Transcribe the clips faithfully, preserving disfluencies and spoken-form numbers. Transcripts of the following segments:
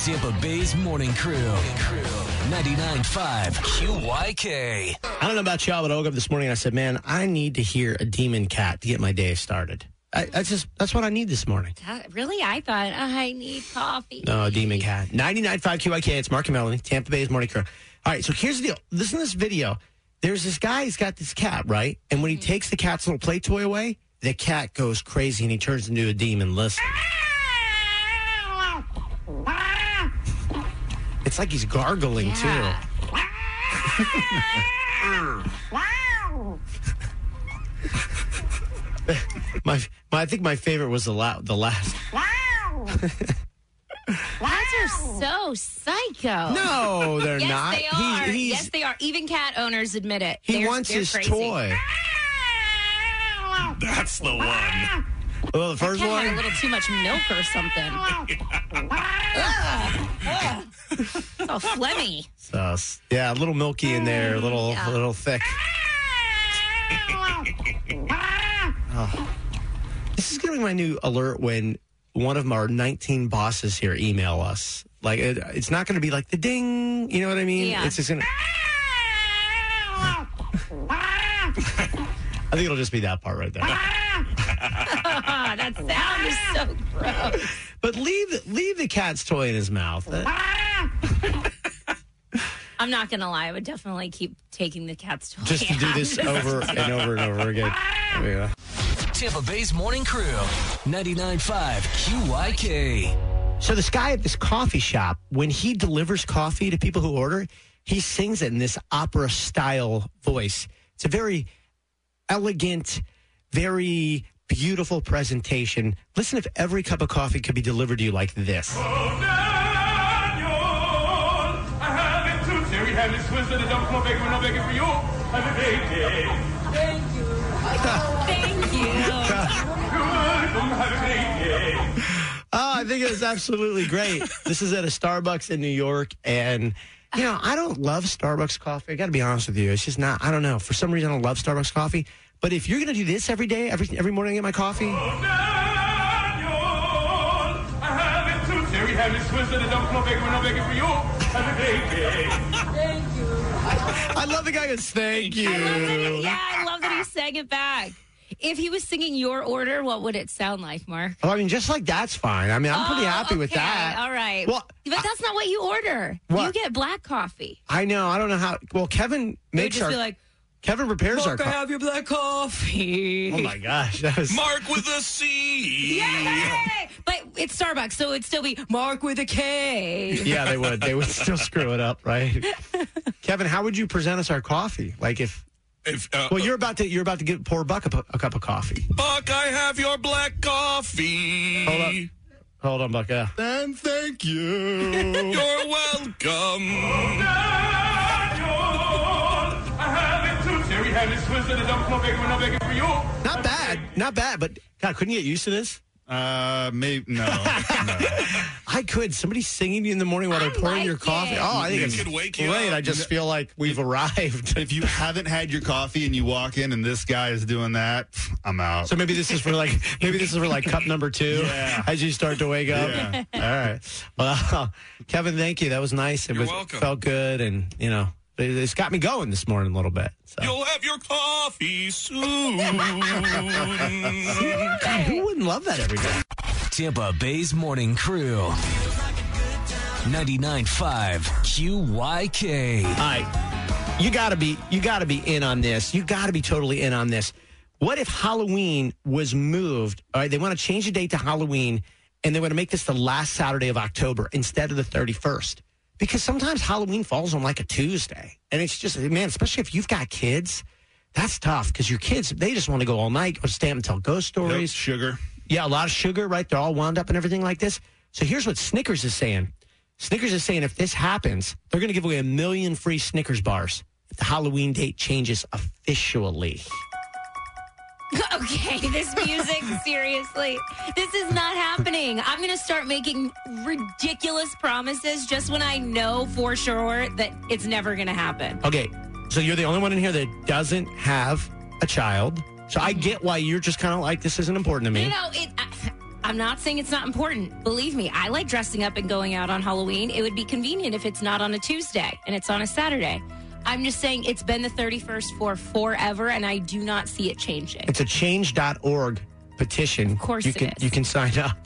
Tampa Bay's Morning Crew. ninety-nine point five Q Y K. I don't know about y'all, but I woke up this morning and I said, man, I need to hear a demon cat to get my day started. I, that's just that's what I need this morning. Uh, really? I thought I need coffee. No, demon cat. ninety-nine point five Q Y K. It's Mark and Melanie, Tampa Bay's Morning Crew. All right, so here's the deal. Listen to this video. There's this guy, he's got this cat, right? And when he mm-hmm. takes the cat's little play toy away, the cat goes crazy and he turns into a demon. Listen. It's like he's gargling, yeah. too. my, my, I think my favorite was the, la- the last. Cats are so psycho. No, they're yes, not. Yes, they are. He, yes, they are. Even cat owners admit it. He they're, wants they're his crazy. toy. That's the one. Well, the first that cat one had a little too much milk or something. ugh, ugh. It's all phlegmy. So, yeah, a little milky in there, a little, yeah. a little thick. Oh. This is going to be my new alert when one of our nineteen bosses here email us. Like, it, it's not going to be like the ding, you know what I mean? Yeah. It's just going to... I think it'll just be that part right there. That sound is so gross. But leave, leave the cat's toy in his mouth. I'm not going to lie. I would definitely keep taking the cat's toy. Just to do this over and over and over again. Yeah. Tampa Bay's Morning Crew. ninety-nine point five Q Y K. So this guy at this coffee shop, when he delivers coffee to people who order, he sings it in this opera-style voice. It's a very elegant, very beautiful presentation. Listen if every cup of coffee could be delivered to you like this. Oh, Daniel, I have it too. Terry had me Swiss and a double no bacon, no bacon for you. Have a great day. Thank you. Thank you. Have a great day. Oh, I think it's absolutely great. This is at a Starbucks in New York, and, you know, I don't love Starbucks coffee. I got to be honest with you. It's just not, I don't know. For some reason, I don't love Starbucks coffee. But if you're going to do this every day, every every morning I get my coffee. Oh, Daniel, I have it too. Terry had me Swiss and a double no bacon, no bacon for you. Have a great day. Thank you. I love the guy that's thank you. I love that he, yeah, I love that he sang it back. If he was singing your order, what would it sound like, Mark? Well, I mean, just like that's fine. I mean, I'm pretty oh, happy with okay. that. All right. Well, but that's not what you order. What? You get black coffee. I know. I don't know how. Well, Kevin You'd makes just our. be like, Kevin prepares Mark, our. I Co- have your black coffee. oh my gosh, that was. Mark with a C. Yay! But it's Starbucks, so it'd still be Mark with a K. Yeah, they would. They would still screw it up, right? Kevin, how would you present us our coffee? Like if. If, uh, Well, you're about to you're about to get pour Buck a, a cup of coffee. Buck, I have your black coffee. Hold up. Hold on, Buck. Yeah. And thank you. You're welcome. I have it too. Terry had me Swiss and a double no bacon, no bacon for you. Not bad. Not bad. But God, couldn't you get used to this? Uh, maybe no. no. I could. Somebody singing to you in the morning while they're I pouring like your coffee. it. Oh, I think It it's could wake you great. up. I just feel like we've arrived. If you haven't had your coffee and you walk in and this guy is doing that, I'm out. So maybe this is for like maybe this is for like cup number two. Yeah. As you start to wake up. Yeah. All right. Well, Kevin, thank you. That was nice. It You're was welcome. felt good, and you know, it, it's got me going this morning a little bit. So. You'll have your coffee soon. God, who wouldn't love that every day? Tampa Bay's Morning Crew. ninety-nine point five Q Y K. All right. You gotta be you gotta be in on this. You gotta be totally in on this. What if Halloween was moved? All right, they want to change the date to Halloween, and they want to make this the last Saturday of October instead of the thirty-first. Because sometimes Halloween falls on like a Tuesday. And it's just, man, especially if you've got kids, that's tough because your kids, they just want to go all night, go stay up and tell ghost stories. Yep, sugar. Yeah, a lot of sugar, right? They're all wound up and everything like this. So here's what Snickers is saying. Snickers is saying if this happens, they're going to give away a million free Snickers bars if the Halloween date changes officially. Okay, this music, seriously. This is not happening. I'm going to start making ridiculous promises just when I know for sure that it's never going to happen. Okay, so you're the only one in here that doesn't have a child. So I get why you're just kind of like, this isn't important to me. You know, it, I, I'm not saying it's not important. Believe me, I like dressing up and going out on Halloween. It would be convenient if it's not on a Tuesday and it's on a Saturday. I'm just saying it's been the thirty-first for forever, and I do not see it changing. It's a change dot org petition. Of course you it can, is. You can sign up.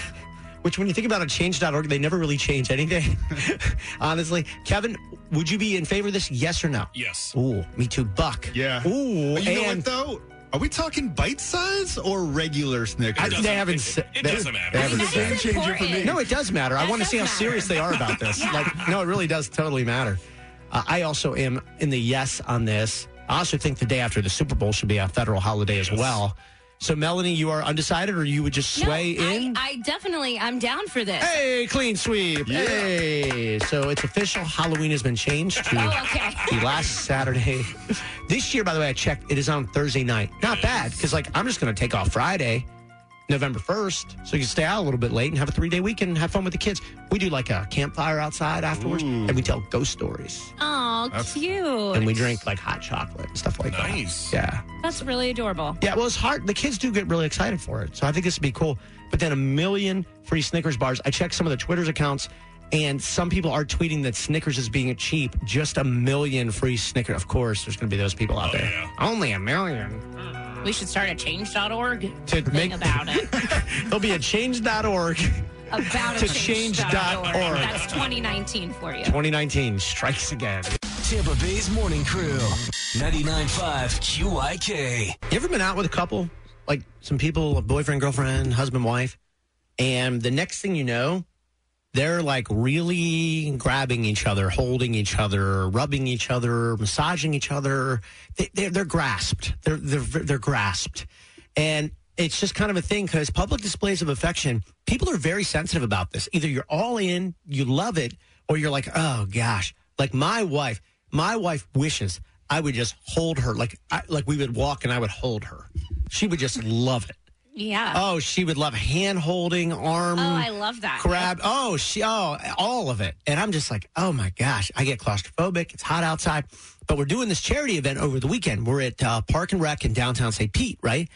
Which, when you think about a change dot org, they never really change anything. Honestly. Kevin, would you be in favor of this? Yes or no? Yes. Ooh, me too. Buck. Yeah. Ooh, But you know and what, though? Are we talking bite size or regular Snickers? I, doesn't- they haven't it- said. it they- doesn't matter. they I haven't mean, said. that is Game changer for important. me. No, it does matter. I That want to does see how matter. serious they are about this. Yeah. Like, no, it really does totally matter. Uh, I also am in the yes on this. I also think the day after the Super Bowl should be a federal holiday as Yes. well. So, Melanie, you are undecided, or you would just sway no, in? I, I definitely, I'm down for this. Hey, clean sweep. Yeah. Hey. So it's official. Halloween has been changed to Oh, okay. the last Saturday. This year, by the way, I checked, it is on Thursday night. Not bad, because, like, I'm just going to take off Friday, November first, so you can stay out a little bit late and have a three-day weekend and have fun with the kids. We do, like, a campfire outside afterwards, and we tell ghost stories. Oh, cute. And we drink, like, hot chocolate and stuff like Nice. that. Yeah. That's really adorable. Yeah, well, it's hard. The kids do get really excited for it. So I think this would be cool. But then a million free Snickers bars. I checked some of the Twitter's accounts, and some people are tweeting that Snickers is being cheap. Just a million free Snickers. Of course, there's going to be those people out Oh, there. yeah. Only a million. We should start a change dot org To thing make- about it. There'll be a change dot org. About a To change dot org. change dot org. That's twenty nineteen for you. twenty nineteen strikes again. Tampa Bay's Morning Crew. ninety-nine point five Q Y K. You ever been out with a couple, like some people, a boyfriend, girlfriend, husband, wife, and the next thing you know, they're like really grabbing each other, holding each other, rubbing each other, massaging each other. They, they're, they're grasped. They're, they're, they're grasped. And it's just kind of a thing because public displays of affection, people are very sensitive about this. Either you're all in, you love it, or you're like, oh gosh. Like my wife, my wife wishes I would just hold her. Like, I, like we would walk and I would hold her. She would just love it. Yeah. Oh, she would love hand holding, arm. Oh, I love that. Grab. Oh, she. Oh, all of it. And I'm just like, oh my gosh, I get claustrophobic. It's hot outside. But we're doing this charity event over the weekend. We're at uh, Park and Rec in downtown Saint Pete, right?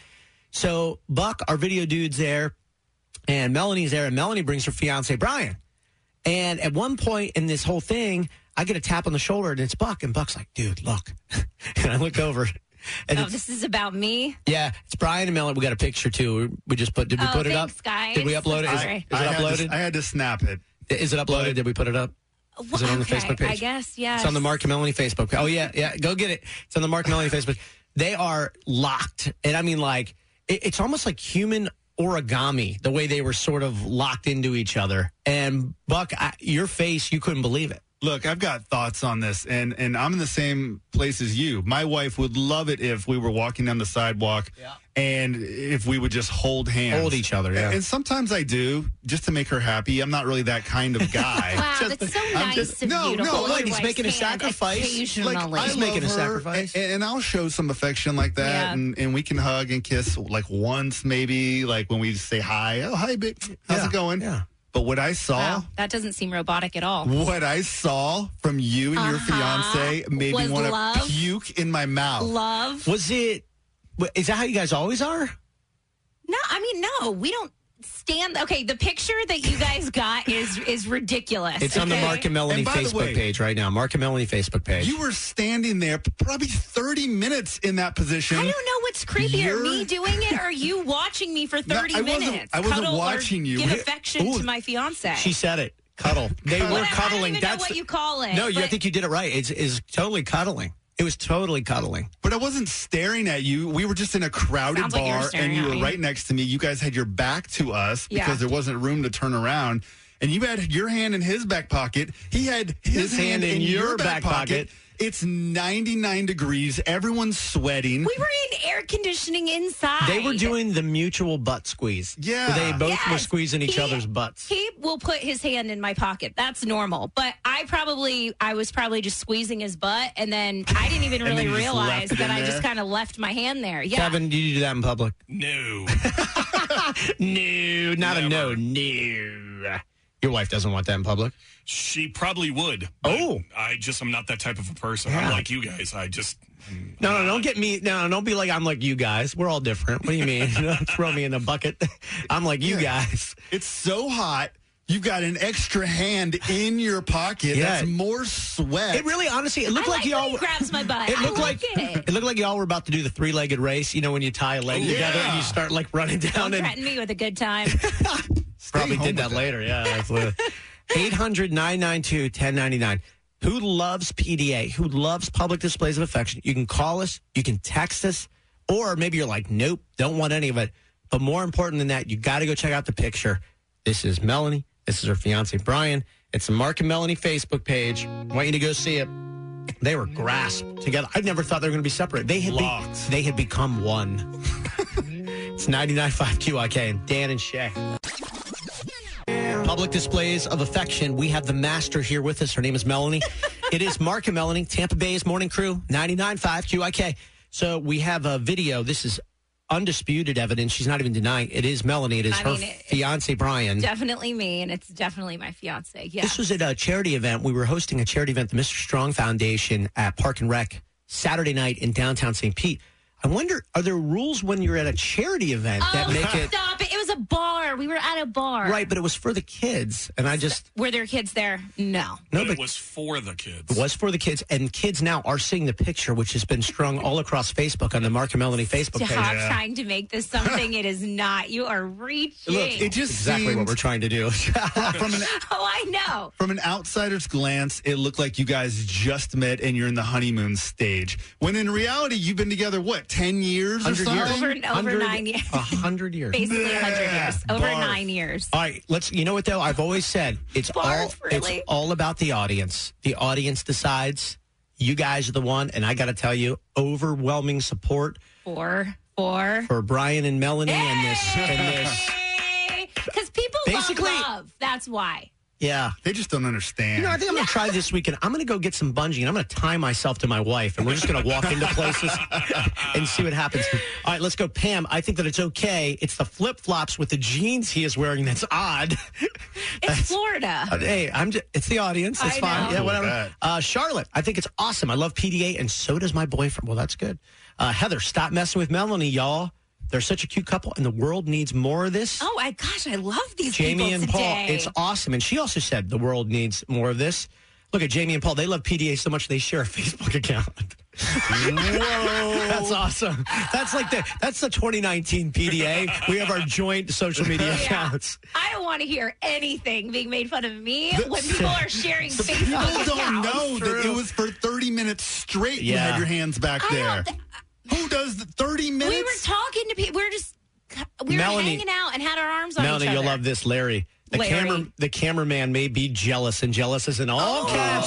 So Buck, our video dude's there, and Melanie's there, and Melanie brings her fiance Brian. And at one point in this whole thing, I get a tap on the shoulder, and it's Buck, and Buck's like, dude, look. And I look over. And Oh, it's, this is about me? yeah, it's Brian and Melanie. We got a picture too. We just put. Did we Oh, put it thanks, up? guys. Did we upload it? Is, Sorry. is it I had, uploaded? to, I had to snap it. Is it uploaded? Did we put it up? Is it on the Okay, Facebook page? I guess, yes. It's on the Mark and Melanie Facebook page. Oh, yeah, yeah. Go get it. It's on the Mark and Melanie Facebook. They are locked. And I mean, like, it, it's almost like human origami, the way they were sort of locked into each other. And, Buck, I, your face, you couldn't believe it. Look, I've got thoughts on this, and, and I'm in the same place as you. My wife would love it if we were walking down the sidewalk and if we would just hold hands. Hold each other, yeah. And, and sometimes I do, just to make her happy. I'm not really that kind of guy. Wow, Just- that's so I'm nice just- of no, you to no, hold look, your he's wife's making a hand sacrifice. occasionally. Like, I He's love making a her, sacrifice. and, and I'll show some affection like that, Yeah. and, and we can hug and kiss like once, maybe, like when we say hi. Oh, hi, babe. How's Yeah, it going? yeah. But what I saw, Wow, that doesn't seem robotic at all. what I saw from you and your Uh-huh. fiance made Was me want love? to puke in my mouth. Love? Was it, is that how you guys always are? No, I mean, no, we don't stand. Okay, the picture that you guys got is is ridiculous. It's on the okay? Mark and Melanie And by the Facebook way- page right now. Mark and Melanie Facebook page. You were standing there probably thirty minutes in that position. I don't know what's creepier, You're- me doing it or you watching me for thirty I wasn't- minutes. I wasn't Cuddle or watching you. Give Hey, affection ooh, to my fiance. She said it. Cuddle. They What- were I don't cuddling. even know That's what the- you call it, No, you, I but- think you did it right. It's is totally cuddling. It was totally cuddling. But I wasn't staring at you. We were just in a crowded Sounds like you were bar, staring and you at were me. right next to me. You guys had your back to us Yeah. because there wasn't room to turn around. And you had your hand in his back pocket. He had his, His hand in your back pocket. It's ninety-nine degrees. Everyone's sweating. we were in air conditioning inside. They were doing the mutual butt squeeze. Yeah. They both were Yes. squeezing each He- other's butts. He will put his hand in my pocket. That's normal. But I probably, I was probably just squeezing his butt, and then I didn't even And then really you just realize left it that in I just there? kind of left my hand there. Yeah. Kevin, did you do that in public? No. No, not a no. Never. No. Your wife doesn't want that in public? She probably would. but Oh. I just am not that type of a person. Yeah. I'm like you guys. I just. I'm No, no, not. don't get me. No, don't be like I'm like you guys. We're all different. What do you mean? Don't throw me in the bucket. I'm like you Yeah. guys. It's so hot. You've got an extra hand in your pocket. Yeah. That's more sweat. It really, honestly, it looked I like, like y'all. when he grabs my butt. It I looked like like it. it looked like y'all were about to do the three-legged race. You know, when you tie a leg Ooh, together yeah. and you start like running down Don't and threaten me with a good time. probably home did that with that. later. Yeah, absolutely. eight hundred, nine nine two, one zero nine nine. Who loves P D A? Who loves public displays of affection? You can call us, you can text us, or maybe you're like, nope, don't want any of it. But more important than that, you got to go check out the picture. This is Melanie. This is her fiance, Brian. It's the Mark and Melanie Facebook page. I want you to go see it. They were grasped together. I never thought they were going to be separate. They had, be- Locked. they had become one. It's ninety-nine point five Q I K and Dan and Shay. Public displays of affection. We have the master here with us. Her name is Melanie. It is Mark and Melanie, Tampa Bay's morning crew, ninety-nine point five Q I K. So we have a video. This is undisputed evidence. She's not even denying. It is Melanie. It is I her mean, it- fiance, Brian. Definitely me, and it's definitely my fiance. Yeah. This was at a charity event. We were hosting a charity event, the Mister Strong Foundation at Park and Rec, Saturday night in downtown Saint Pete. I wonder, are there rules when you're at a charity event that oh, make it... stop it. It was a bar. We were at a bar. Right, but it was for the kids. And I just... Were there kids there? No. No, But but it was for the kids. it was for the kids. And kids now are seeing the picture, which has been strung all across Facebook on the Mark and Melanie Facebook Stop page. trying to make this something it is not. You are reaching. Look, it just Exactly seemed, what we're trying to do. from an oh, I know. From an outsider's glance, it looked like you guys just met and you're in the honeymoon stage. When in reality, you've been together, what, ten years or one hundred something? years. Over- over Hundred- nine years. A hundred years. Basically one hundred years. Over Barf. nine years. All right, let's. You know what though? I've always said it's all Barf, really? it's all about the audience. The audience decides. You guys are the one, and I got to tell you, overwhelming support Four. Four. for Brian and Melanie and this and this. Because people Basically- love love. That's why. Yeah. They just don't understand. You know, I think I'm going to try this weekend. I'm going to go get some bungee, and I'm going to tie myself to my wife, and we're just going to walk into places and see what happens. All right, let's go. Pam, I think that it's okay. It's the flip-flops with the jeans he is wearing that's odd. It's Florida. Uh, Hey, I'm just, it's the audience. It's I fine. know. Yeah, Cool with whatever. that. Uh, Charlotte, I think it's awesome. I love P D A, and so does my boyfriend. Well, that's good. Uh, Heather, stop messing with Melanie, y'all. They're such a cute couple, and the world needs more of this. Oh, my gosh. I love these Jamie people and today. Paul, it's awesome. And she also said the world needs more of this. Look at Jamie and Paul. They love P D A so much they share a Facebook account. Whoa. That's awesome. That's like the that's the twenty nineteen P D A. We have our joint social media Yeah. accounts. I don't want to hear anything being made fun of me when people are sharing Facebook People don't accounts. know that it was for thirty minutes straight you Yeah. had your hands back I there. don't th- Who does the thirty minutes? we were talking to people. We were just we were Melanie- hanging out and had our arms on Melanie, each other. you'll love this, Larry. The Larry. camera the cameraman may be jealous, and jealous is in all caps.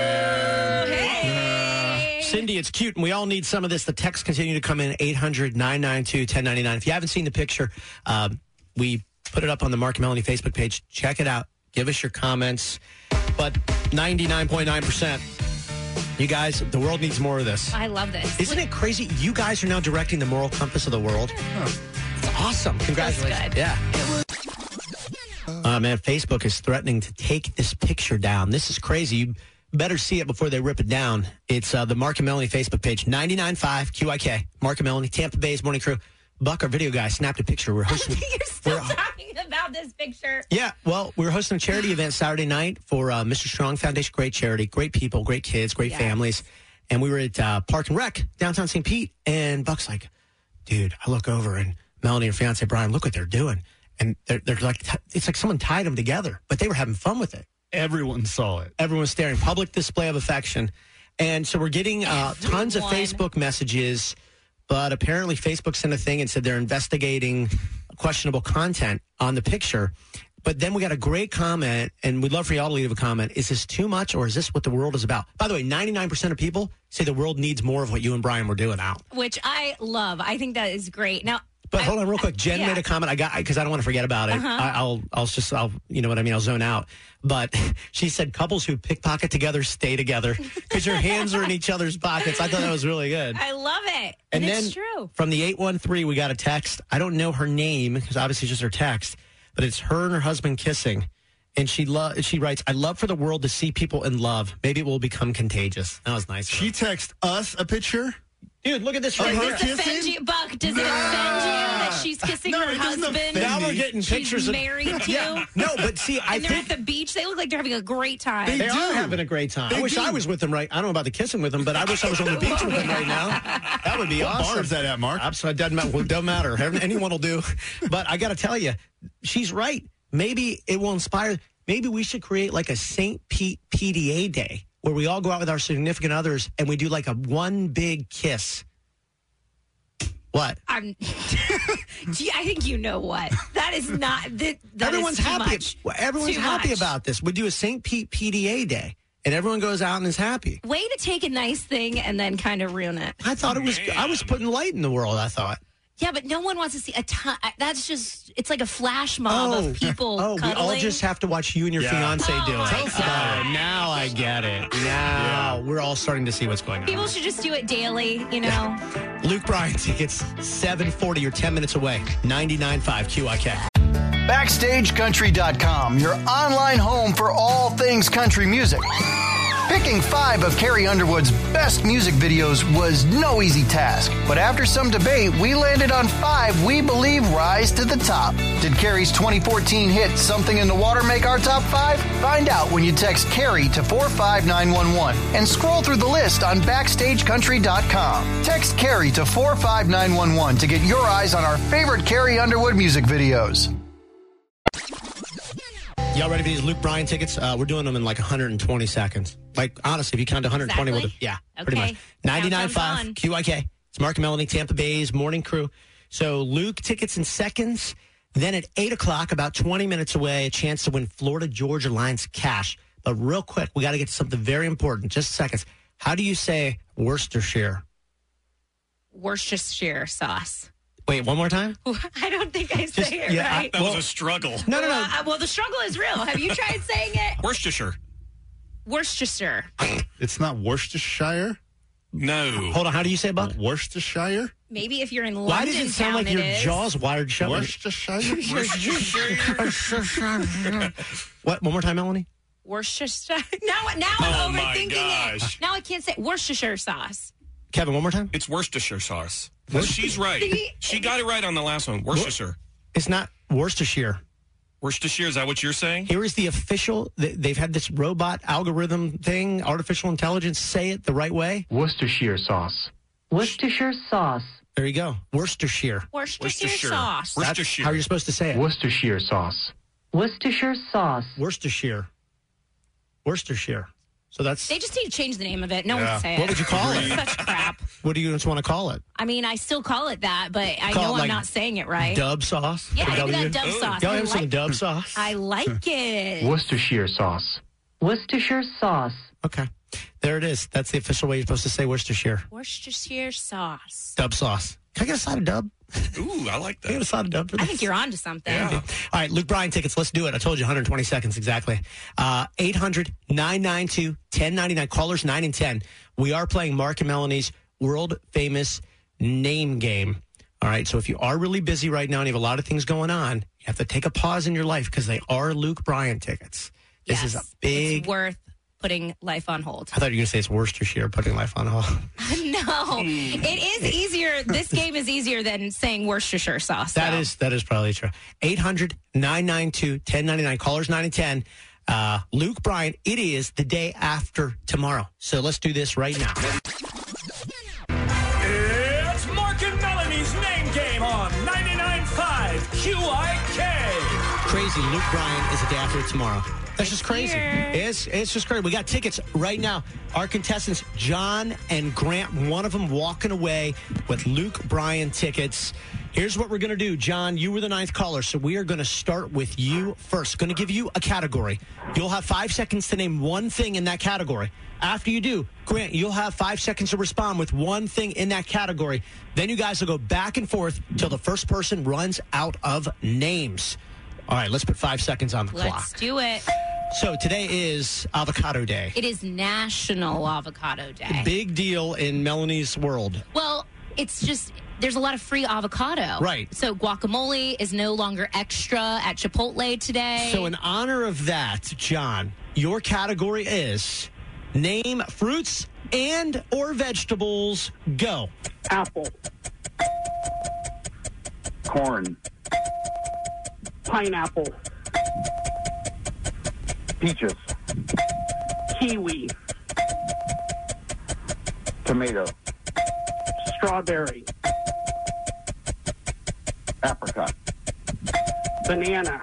Hey. Cindy, it's cute, and we all need some of this. The texts continue to come in, eight hundred, nine nine two, one zero nine nine. If you haven't seen the picture, um, we put it up on the Mark and Melanie Facebook page. Check it out. Give us your comments. But ninety-nine point nine percent, you guys, the world needs more of this. I love this. Isn't it crazy? You guys are now directing the moral compass of the world. It's awesome. Congratulations. good. Yeah. Uh, man, Facebook is threatening to take this picture down. This is crazy. You better see it before they rip it down. It's uh, the Mark and Melanie Facebook page, ninety-nine point five Q I K. Mark and Melanie, Tampa Bay's morning crew. Buck, our video guy, snapped a picture. We're hosting. You're still we're- talking about this picture. Yeah, well, we were hosting a charity event Saturday night for uh, Mister Strong Foundation. Great charity, great people, great kids, great Yes. families. And we were at uh, Park and Rec, downtown Saint Pete. And Buck's like, dude, I look over and Melanie and her fiance Brian, look what they're doing. And they're, they're like, it's like someone tied them together, but they were having fun with it. Everyone saw it. Everyone's staring. Public display of affection. And so we're getting uh, tons of Everyone. Facebook messages, but apparently Facebook sent a thing and said they're investigating questionable content on the picture. But then we got a great comment, and we'd love for y'all to leave a comment. Is this too much, or is this what the world is about? By the way, ninety-nine percent of people say the world needs more of what you and Brian were doing out. Which I love. I think that is great. Now, But I- hold on real quick. Jen yeah. made a comment. I got, because I don't want to forget about it. Uh-huh. I, I'll, I'll just, I'll, you know what I mean? I'll zone out. But she said couples who pickpocket together stay together because your hands are in each other's pockets. I thought that was really good. I love it. And And, then it's true. from the eight one three, we got a text. I don't know her name because obviously it's just her text, but it's her and her husband kissing. And she lo- she writes, I love for the world to see people in love. Maybe it will become contagious. That was nice. She texted us a picture. Dude, look at this right her here. Does this offend kissing? you, Buck? Does it offend you that she's kissing No, her it doesn't husband? offend Now me. we're getting She's pictures of married to. Yeah. No, but see, I And they're think at the beach. They look like they're having a great time. They they do. are having a great time. I They wish do. I was with them right. I don't know about the kissing with them, but I wish I was on the beach with them right now. That would be What awesome. bar is that at, Mark? Absolutely, doesn't matter. Well, doesn't matter. Anyone will do. But I got to tell you, she's right. Maybe it will inspire. Maybe we should create like a Saint Pete P D A day where we all go out with our significant others and we do like a one big kiss. What? I'm. Gee, I think you know what. That is not. That, that Everyone's is too happy. much. Well, everyone's Too happy much. about this. We do a Saint Pete P D A day, and everyone goes out and is happy. Way to take a nice thing and then kind of ruin it. I thought it was. I was putting light in the world. I thought. Yeah, but no one wants to see a ton. That's just. It's like a flash mob of people. Oh, we all cuddling. just have to watch you and your Yeah. fiance Oh do it. my Tell us about God. it. Now I get it. Now we're all starting to see what's going on. People should just do it daily. You know. Luke Bryan tickets seven forty. You're ten minutes away. ninety-nine point five Q I K. Backstage Country dot com, your online home for all things country music. Picking five of Carrie Underwood's best music videos was no easy task, but after some debate, we landed on five we believe rise to the top. Did Carrie's twenty fourteen hit Something in the Water make our top five? Find out when you text Carrie to four five nine one one and scroll through the list on Backstage Country dot com. Text Carrie to four five nine one one to get your eyes on our favorite Carrie Underwood music videos. Y'all ready for these Luke Bryan tickets? Uh, we're doing them in like one hundred twenty seconds. Like, honestly, if you count to one hundred twenty, we'll do, Exactly? yeah, pretty Okay. much. ninety-nine point Countdown's five on. Q I K. It's Mark and Melanie, Tampa Bay's morning crew. So, Luke tickets in seconds. Then at eight o'clock, about twenty minutes away, a chance to win Florida Georgia Lions cash. But real quick, we got to get to something very important. Just seconds. How do you say Worcestershire? Worcestershire sauce. Wait, one more time? I don't think I say Just- it yeah, I- right. That was a struggle. No, no, no. Uh, well, the struggle is real. Have you tried saying it? Worcestershire. Worcestershire. It's not Worcestershire? No. Hold on. How do you say it, Buck? Worcestershire? Maybe if you're in London Why does it sound town, like your is. jaw's wired shut? Worcestershire? What? One more time, Melanie? Worcestershire. Now, now Oh, I'm my overthinking it. gosh. Now I can't say Worcestershire sauce. Kevin, one more time? It's Worcestershire sauce. She's right. See? She got it right on the last one. Worcestershire. It's not Worcestershire. Worcestershire, is that what you're saying? Here is the official, th- they've had this robot algorithm thing, artificial intelligence, say it the right way. Worcestershire sauce. Worcestershire sauce. There you go. Worcestershire. Worcestershire, Worcestershire. sauce. Worc- That's Worcestershire. how you're supposed to say it. Worcestershire sauce. Worcestershire sauce. Worcestershire. Worcestershire. So that's, They just need to change the name of it. No Yeah. one say it. what would you call it? Such crap. What do you just want to call it? I mean, I still call it that, but I Call know it I'm like not saying it right. Dub sauce? Yeah, The maybe W? that dove sauce. Y'all I have some like, dub sauce? I like it. Worcestershire sauce. Worcestershire sauce. Okay. There it is. That's the official way you're supposed to say Worcestershire. Worcestershire sauce. Dub sauce. Can I get a side of dub? Ooh, I like Can I get a that. side of dub for this? I think you're on to something. All right, Luke Bryan tickets. Let's do it. I told you one hundred twenty seconds exactly. Uh, eight hundred nine nine two one zero nine nine. Callers nine and ten. We are playing Mark and Melanie's world famous name game. All right, so if you are really busy right now and you have a lot of things going on, you have to take a pause in your life because they are Luke Bryan tickets. This Yes, is a big. It's worth putting life on hold. I thought you were going to say it's Worcestershire, putting life on hold. No, it is easier. This game is easier than saying Worcestershire sauce. That though. is that is probably true. eight hundred nine nine two one zero nine nine. Callers nine and ten. Uh, Luke Bryan, it is the day after tomorrow. So let's do this right now. It's Mark and Melanie's name game on ninety-nine point five Q I K. Crazy. Luke Bryan is the day after tomorrow. That's just crazy. Here. It's it's just crazy. We got tickets right now. Our contestants, John and Grant, one of them walking away with Luke Bryan tickets. Here's what we're going to do. John, you were the ninth caller, so we are going to start with you first. Going to give you a category. You'll have five seconds to name one thing in that category. After you do, Grant, you'll have five seconds to respond with one thing in that category. Then you guys will go back and forth till the first person runs out of names. All right, let's put five seconds on the Let's clock. do it. So today is Avocado Day. It is National Avocado Day. Big deal in Melanie's world. Well, it's just, there's a lot of free avocado. Right. So guacamole is no longer extra at Chipotle today. So in honor of that, John, your category is name fruits and or vegetables. Go. Apple. Corn. Pineapple. Peaches. Kiwi. Tomato. Strawberry. Apricot. Banana.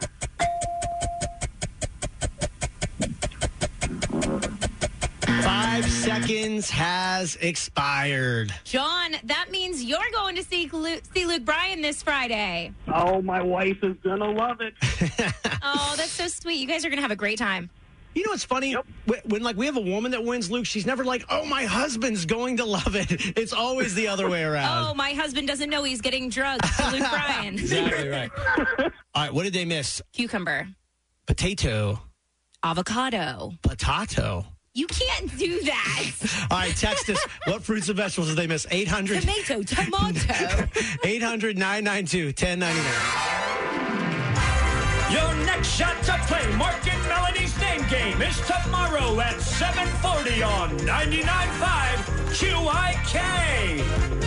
Five seconds has expired. John, that means you're going to see Luke, see Luke Bryan this Friday. Oh, my wife is going to love it. Oh, that's so sweet. You guys are going to have a great time. You know what's funny? Yep. When, when like we have a woman that wins, Luke, she's never like, oh, my husband's going to love it. It's always the other way around. Oh, my husband doesn't know he's getting drugs to Luke Bryan. Exactly right. All right, what did they miss? Cucumber. Potato. Avocado. Potato. You can't do that. All right, text us. What fruits and vegetables did they miss? eight hundred Tomato, tomato. eight hundred nine nine two one oh nine nine. Your next shot to play Mark and Melanie's name game is tomorrow at seven forty on ninety-nine point five Q I K.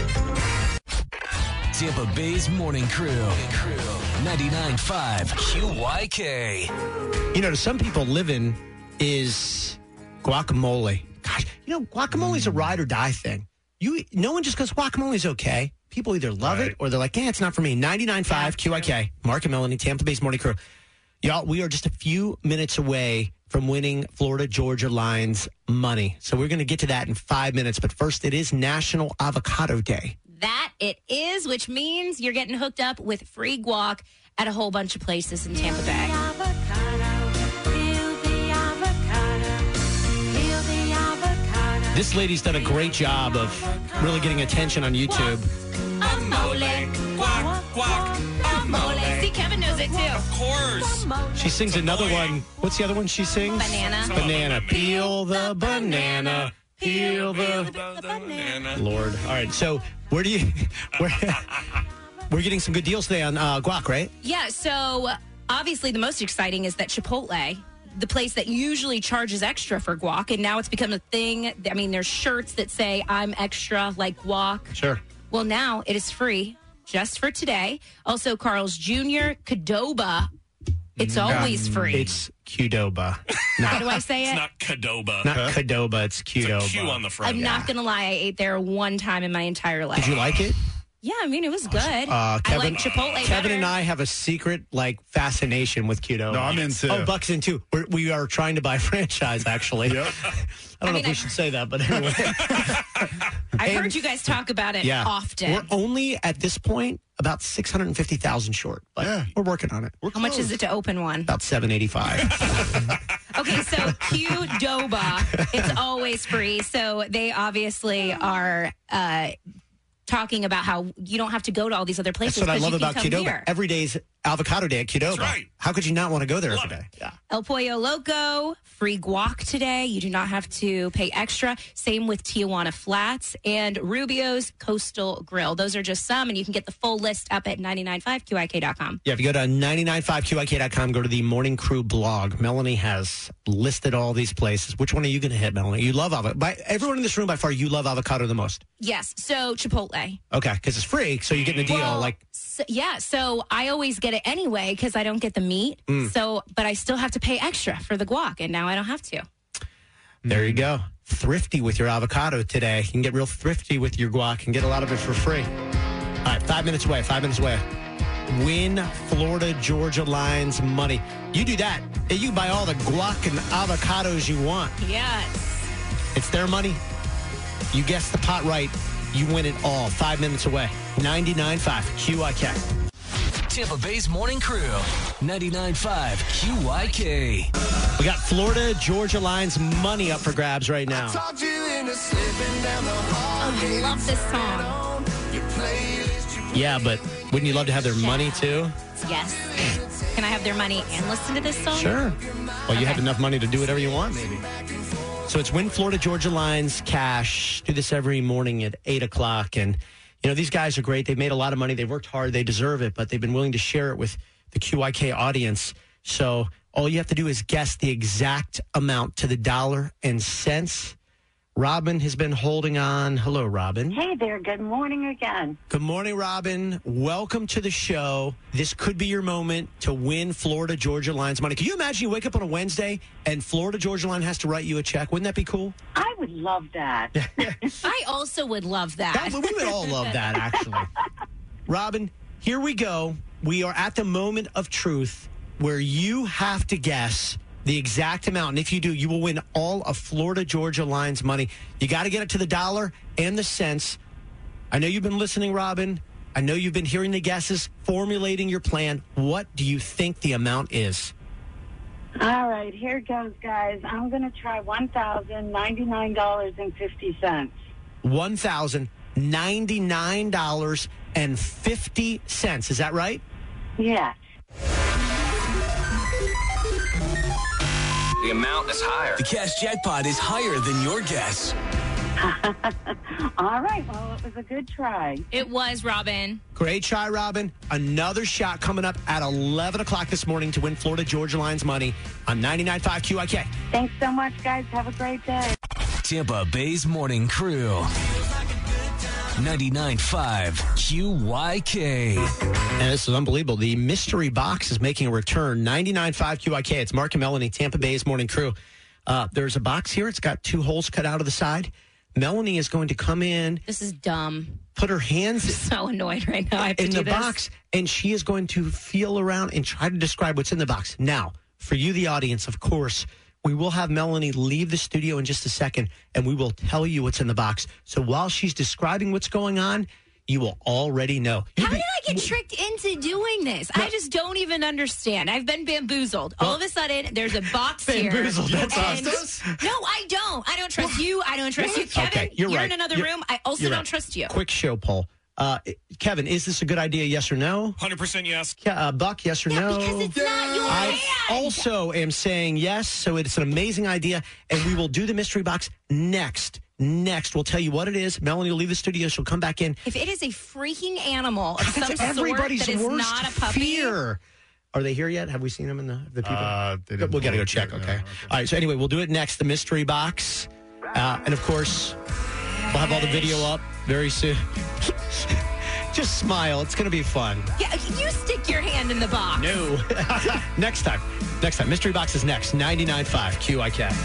Tampa Bay's Morning Crew. ninety-nine point five Q Y K. You know, to some people, living is guacamole. Gosh, you know, guacamole's a ride or die thing. You, no one just goes, guacamole's okay. People either love Right. it or they're like, yeah, it's not for me. ninety-nine point five Q I K. Mark and Melanie, Tampa Bay's Morning Crew. Y'all, we are just a few minutes away from winning Florida Georgia Lions money. So we're going to get to that in five minutes. But first, it is National Avocado Day. That it is, which means you're getting hooked up with free guac at a whole bunch of places in Tampa Bay. This lady's done a great job of really getting attention on YouTube. Amole, Guac, guac, amole. See, Kevin knows it too. Of course. She sings another one. What's the other one she sings? Banana. Banana. Peel the banana. Peel the... Banana. Lord. All right. So where do you... Where, we're getting some good deals today on uh, guac, right? Yeah, so obviously the most exciting is that Chipotle, the place that usually charges extra for guac, and now it's become a thing. I mean, there's shirts that say, I'm extra, like guac. Sure. Well, now it is free just for today. Also, Carl's Junior Qdoba. It's always free. It's Qdoba. How do I say it? It's not Cadoba. Not Qdoba, it's Qdoba. It's a Q on the front. I'm not going to lie. I ate there one time in my entire life. Did you like it? Yeah, I mean, it was good. Uh, Kevin, I like Chipotle Kevin better. and I have a secret, like, fascination with Qdoba. No, I'm in too. Oh, Buck's in too. We're, we are trying to buy a franchise, actually. Yep. I don't I know mean, if we I- should say that, but anyway. I've And- heard you guys talk about it Yeah. often. We're only, at this point, about six hundred fifty thousand short. But Yeah. we're working on it. We're How much is it to open one? About seven eighty-five. Okay, so Qdoba, it's always free. So they obviously are uh, talking about how you don't have to go to all these other places. That's what I 'cause love you can about come Qdoba. here. Every day's avocado day at Qdoba. That's right. How could you not want to go there Love every day? it. Yeah. El Pollo Loco, free guac today. You do not have to pay extra. Same with Tijuana Flats and Rubio's Coastal Grill. Those are just some, and you can get the full list up at nine nine five Q I K dot com. Yeah, if you go to nine nine five Q I K dot com, go to the Morning Crew blog. Melanie has listed all these places. Which one are you going to hit, Melanie? You love avocado. By everyone in this room, by far, you love avocado the most. Yes, so Chipotle. Okay, because it's free, so you're getting a deal. Well, like, so, yeah, so I always get it anyway because I don't get the meat. Mm. So, but I still have to pay extra for the guac, and now I don't have to. there you go. Thrifty with your avocado today. You can get real thrifty with your guac and get a lot of it for free. All right, five minutes away, five minutes away. Win Florida Georgia Lions money. You do that, and you buy all the guac and avocados you want. Yes. It's their money. You guess the pot right. You win it all. Five minutes away. ninety-nine point five Q I K. Tampa Bay's Morning Crew. ninety-nine point five Q Y K. We got Florida Georgia Lions money up for grabs right now. Oh, I love this song. Yeah, but wouldn't you love to have their money too? Yes. Can I have their money and listen to this song? Sure. Well, you Okay. have enough money to do whatever you want, maybe. So it's Win Florida Georgia Lions cash. Do this every morning at eight o'clock. And You know, these guys are great. They've made a lot of money. They've worked hard. They deserve it, but they've been willing to share it with the Q I K audience. So all you have to do is guess the exact amount to the dollar and cents. Robin has been holding on. Hello, Robin. Hey there. Good morning again. Good morning, Robin. Welcome to the show. This could be your moment to win Florida Georgia Line's money. Can you imagine you wake up on a Wednesday and Florida Georgia Line has to write you a check? Wouldn't that be cool? I would love that. I also would love that. that we would all love that, actually. Robin, here we go. We are at the moment of truth where you have to guess the exact amount. And if you do, you will win all of Florida Georgia Line's money. You got to get it to the dollar and the cents. I know you've been listening, Robin. I know you've been hearing the guesses, formulating your plan. What do you think the amount is? All right, here goes, guys. I'm going to try one thousand ninety-nine dollars and fifty cents. one thousand ninety-nine dollars and fifty cents. Is that right? Yes. The amount is higher. The cash jackpot is higher than your guess. All right, well, it was a good try. It was, Robin. Great try, Robin. Another shot coming up at eleven o'clock this morning to win Florida Georgia Line's money on ninety-nine point five Q I K. Thanks so much, guys. Have a great day. Tampa Bay's Morning Crew. ninety-nine point five Q Y K. And this is unbelievable. The mystery box is making a return. ninety-nine point five Q I K. It's Mark and Melanie, Tampa Bay's Morning Crew. Uh, there's a box here. It's got two holes cut out of the side. Melanie is going to come in. This is dumb. Put her hands I'm so annoyed right now. I have to in do the this. box, and she is going to feel around and try to describe what's in the box. Now, for you, the audience, of course, we will have Melanie leave the studio in just a second, and we will tell you what's in the box. So while she's describing what's going on, you will already know. You'll How be- did I get tricked into doing this? I just don't even understand. I've been bamboozled. All of a sudden, there's a box here. Bamboozled, that's and- us. No, I don't. I don't trust you. I don't trust you. Kevin, Okay, you're you're right. in another You're- room. I also you're don't right. trust you. Quick show poll. Uh, Kevin, is this a good idea, yes or no? one hundred percent yes. Ke- Uh, Buck, yes or Yeah, no? because it's not your I hand. also am saying yes, so it's an amazing idea, and we will do the mystery box next. Next, we'll tell you what it is. Melanie will leave the studio. She'll come back in. If it is a freaking animal of some That's sort everybody's that is worst not a puppy, fear. Are they here yet? Have we seen them in the, the people? Uh, they didn't we got to go post check, it, okay. no, okay. All right, so anyway, we'll do it next, the mystery box. Uh, and, of course, we'll have all the video up very soon. Just smile. It's going to be fun. yeah, you stick your hand in the box. No. Next time. Next time. Mystery box is next. ninety-nine point five Q I K.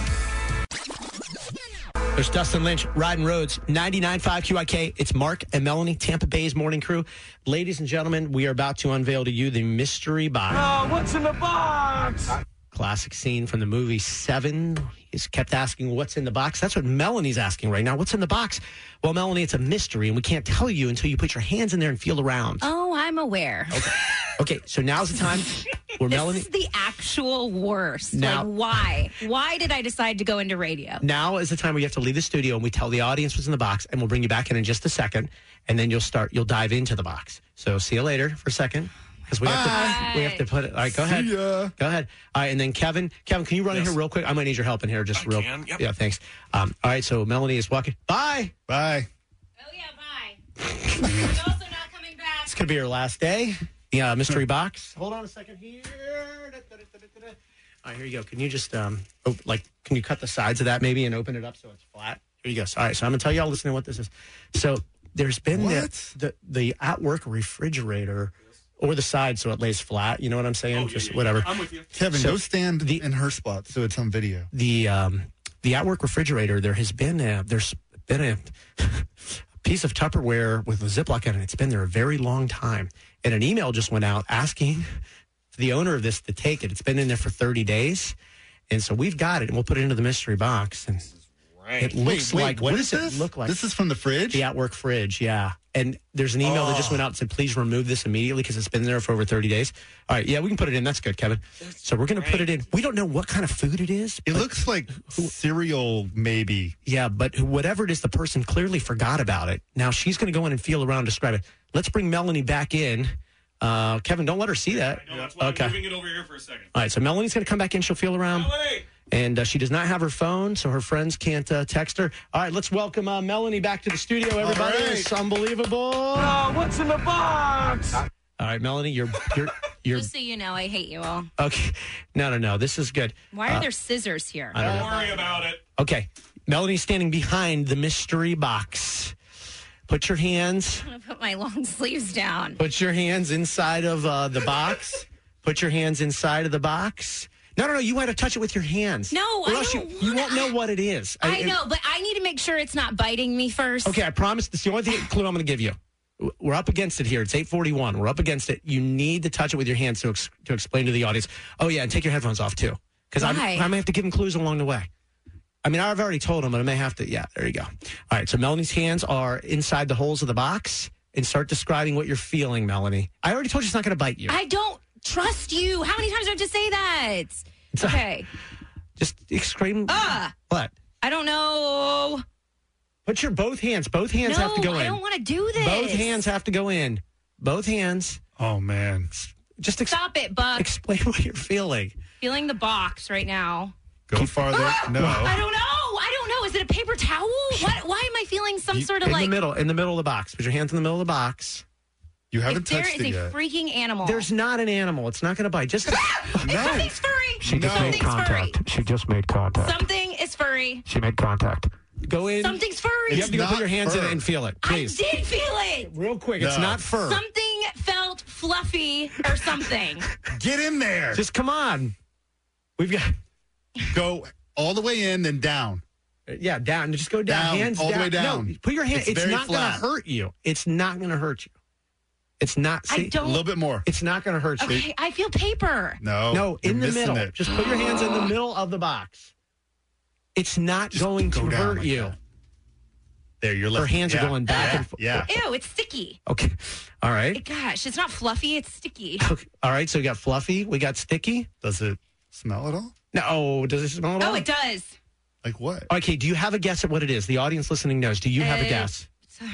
There's Dustin Lynch, Riding Roads, ninety-nine point five Q I K. It's Mark and Melanie, Tampa Bay's Morning Crew. Ladies and gentlemen, we are about to unveil to you the mystery box. Oh, what's in the box? Classic scene from the movie Seven. He's kept asking what's in the box. That's what Melanie's asking right now. What's in the box? Well, Melanie, it's a mystery, and we can't tell you until you put your hands in there and feel around. Oh, I'm aware. Okay, okay so now's the time where This Melanie... is the actual worst. Now- like, why? Why did I decide to go into radio? Now is the time where you have to leave the studio, and we tell the audience what's in the box, and we'll bring you back in in just a second, and then you'll start. You'll dive into the box. So see you later for a second, because we have to. We have to put it. All right, go ahead. See ya. Go ahead. All right, and then Kevin. Kevin, can you run in Yes. here real quick? I might need your help in here, just I real. can, yep. Yeah, thanks. Um, all right, so Melanie is walking. Bye. Bye. Oh, yeah, bye. I'm also not coming back. It's gonna be your last day. The uh, mystery box. Hold on a second here. All right, here you go. Can you just um, oh, like, can you cut the sides of that maybe and open it up so it's flat? Here you go. So, all right, so I'm gonna tell y'all listening to what this is. So there's been the, What? the the at work refrigerator or the side so it lays flat. You know what I'm saying? Just whatever. I'm with you. Kevin, So go stand the- in her spot so it's on video. The um, the at work refrigerator. There has been a, there's been a piece of Tupperware with a Ziploc in it. It's been there a very long time, and an email just went out asking the owner of this to take it. It's been in there for thirty days, and so we've got it, and we'll put it into the mystery box. And it looks Wait, wait, like what what is does this? it look like? This is from the fridge? The at work fridge, yeah. And there's an email that just went out and said, please remove this immediately because it's been there for over thirty days. All right, yeah, we can put it in. That's good, Kevin. So we're going to put it in. We don't know what kind of food it is. It but- looks like cereal, maybe. Yeah, but whatever it is, the person clearly forgot about it. Now she's going to go in and feel around and describe it. Let's bring Melanie back in. Uh, Kevin, don't let her see that. I know, that's why Okay. I'm moving it over here for a second. All right, so Melanie's going to come back in. She'll feel around. Melanie! And uh, she does not have her phone, so her friends can't uh, text her. All right, let's welcome uh, Melanie back to the studio, everybody. All right. It's unbelievable. Oh, what's in the box? All right, Melanie, you're you're you're Just so you know, I hate you all. okay. No, no, no. This is good. Why are Uh, there scissors here? I don't know. Don't worry about it. Okay, Melanie's standing behind the mystery box. Put your hands. I'm going to put my long sleeves down. Put your hands inside of uh, the box. Put your hands inside of the box. No, no, no. You want to touch it with your hands. No, or I else don't you, you won't know what it is. I know, but I need to make sure it's not biting me first. Okay, I promise. This is the only thing, clue I'm going to give you. We're up against it here. It's eight forty-one. We're up against it. You need to touch it with your hands to ex- to explain to the audience. Oh, yeah, and take your headphones off, too. Because I Why? may have to give them clues along the way. I mean, I've already told them, but I may have to. Yeah, there you go. All right, so Melanie's hands are inside the holes of the box. And start describing what you're feeling, Melanie. I already told you it's not going to bite you. I don't trust you. How many times do I have to say that? Okay. Just scream. Ah! What? I don't know. Put your both hands. Both hands no, have to go in. I don't want to do this. Both hands have to go in. Both hands. Oh, man. Just ex- Stop it, Buck. explain what you're feeling. Feeling the box right now. Go farther. No. I don't know. I don't know. Is it a paper towel? What, why am I feeling some sort of in like... the middle, in the middle of the box. Put your hands in the middle of the box. You haven't If there touched is it a yet. freaking animal. There's not an animal. It's not going to bite. Just If something's furry. She just Something's made contact. furry. She just made contact. Something is furry. She made contact. Go in. Something's furry. You have to go not put your hands in fur. it and feel it, please. I did feel it. Real quick. It's No. not fur. Something felt fluffy or something. Get in there. Just come on. We've got. Go all the way in, then down. Yeah, down. Just go down. Down, hands all the down. way down. No, put your hand. It's It's, very not going to flat. hurt you. It's not going to hurt you. It's not. I See, don't- A little bit more. It's not going to hurt you. Okay, I feel paper. No. No, you're in the missing middle. It. Just put your hands in the middle of the box. It's not Just going go to down hurt like you. that. There, you're Her lifting. hands are Yeah. going back yeah. and forth. Yeah. Ew, it's sticky. Okay. All right. Gosh, it's not fluffy, it's sticky. Okay. All right. So we got fluffy. We got sticky. Does it smell at all? No. Does it smell at all? Oh, it does. Like what? Okay. Do you have a guess at what it is? The audience listening knows. Do you have a Uh, guess?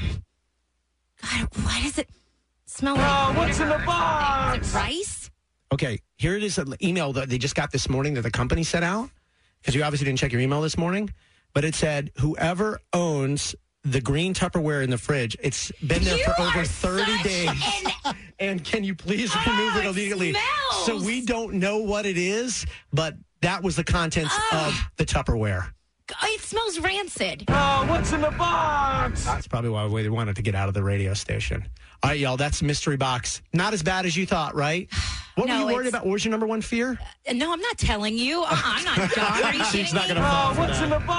God, why does it smell like? Oh, what's in the box? Is it rice? Okay. Here it is. An email that they just got this morning that the company sent out because you obviously didn't check your email this morning. But it said whoever owns the green Tupperware in the fridge, it's been there You for over are thirty such days. an- And can you please Oh, remove it it immediately? smells. So we don't know what it is, but that was the contents Ugh. of the Tupperware. It smells rancid. Oh, what's in the box? That's probably why we wanted to get out of the radio station. All right, y'all, that's Mystery Box. Not as bad as you thought, right? What No, were you worried it's- about? What was your number one fear? Uh, No, I'm not telling you. Uh-uh, I'm not dumb. Are you She's kidding not me? gonna fall Oh, for what's that. in the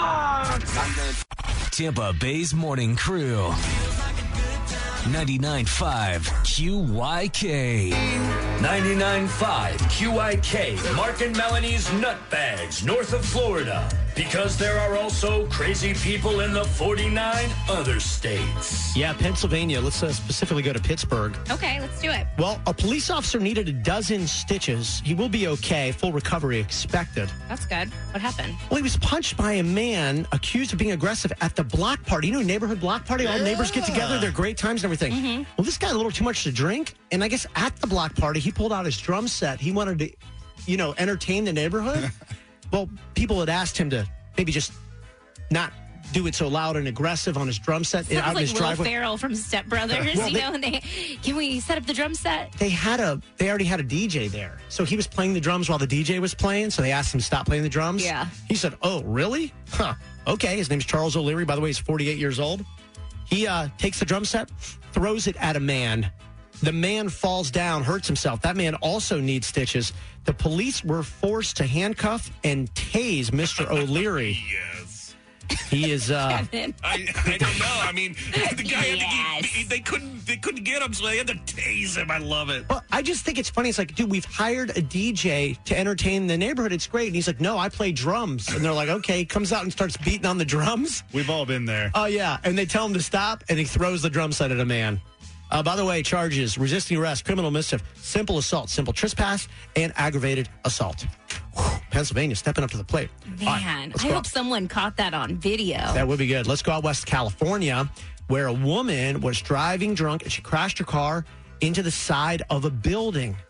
box? Tampa Bay's Morning Crew. ninety-nine point five Q Y K. ninety-nine point five Q I K, Mark and Melanie's Nutbags, north of Florida. Because there are also crazy people in the forty-nine other states. Yeah, Pennsylvania. Let's uh, specifically go to Pittsburgh. Okay, let's do it. Well, a police officer needed a dozen stitches. He will be okay. Full recovery expected. That's good. What happened? Well, he was punched by a man accused of being aggressive at the block party. You know, neighborhood block party. All neighbors get together. They're great times and everything. Mm-hmm. Well, this guy had a little too much to drink. And I guess at the block party, he pulled out his drum set. He wanted to, you know, entertain the neighborhood. Well, people had asked him to maybe just not do it so loud and aggressive on his drum set Sounds out in like his Will driveway. Ferrell from Step Brothers. Well, you they- know, and they can we set up the drum set? They had a they already had a D J there. So he was playing the drums while the D J was playing. So they asked him to stop playing the drums. Yeah. He said, "Oh, really? Huh. Okay." His name's Charles O'Leary. By the way, he's forty-eight years old. He uh, takes the drum set, throws it at a man. The man falls down, hurts himself. That man also needs stitches. The police were forced to handcuff and tase Mister O'Leary. Yes. He is uh, Kevin. I, I don't know. I mean, the guy had to Yes. keep, they couldn't they couldn't get him, so they had to tase him. I love it. Well, I just think it's funny. It's like, dude, we've hired a D J to entertain the neighborhood. It's great. And he's like, no, I play drums. And they're like, okay. He comes out and starts beating on the drums. We've all been there. Oh, yeah. And they tell him to stop, and he throws the drum set at a man. Uh, by the way, charges, resisting arrest, criminal mischief, simple assault, simple trespass, and aggravated assault. Whew, Pennsylvania stepping up to the plate. All right, Man, let's I go hope out- someone caught that on video. That would be good. Let's go out west to California, where a woman was driving drunk, and she crashed her car into the side of a building.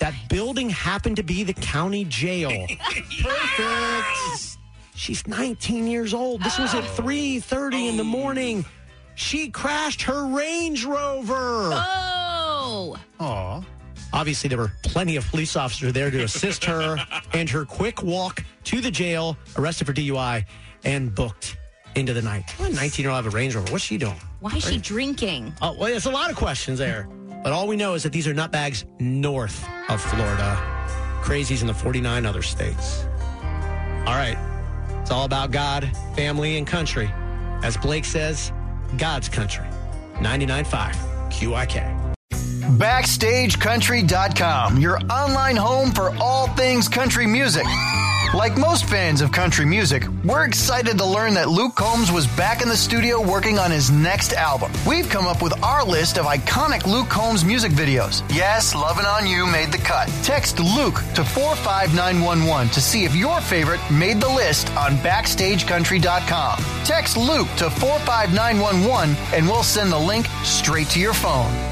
That building happened to be the county jail. Perfect. She's nineteen years old. This was at three thirty in the morning. She crashed her Range Rover. Oh. Aw. Obviously, there were plenty of police officers there to assist her and her quick walk to the jail, arrested for D U I, and booked into the night. A nineteen-year-old have a Range Rover. What's she doing? Why is she drinking? Oh, well, there's a lot of questions there. But all we know is that these are nutbags north of Florida. Crazies in the forty-nine other states. All right. It's all about God, family, and country. As Blake says, God's country. ninety-nine point five Q I K. Backstage Country dot com, your online home for all things country music. Like most fans of country music, we're excited to learn that Luke Combs was back in the studio working on his next album. We've come up with our list of iconic Luke Combs music videos. Yes, Lovin' On You made the cut. Text Luke to four five nine one one to see if your favorite made the list on Backstage Country dot com. Text Luke to four five nine one one and we'll send the link straight to your phone.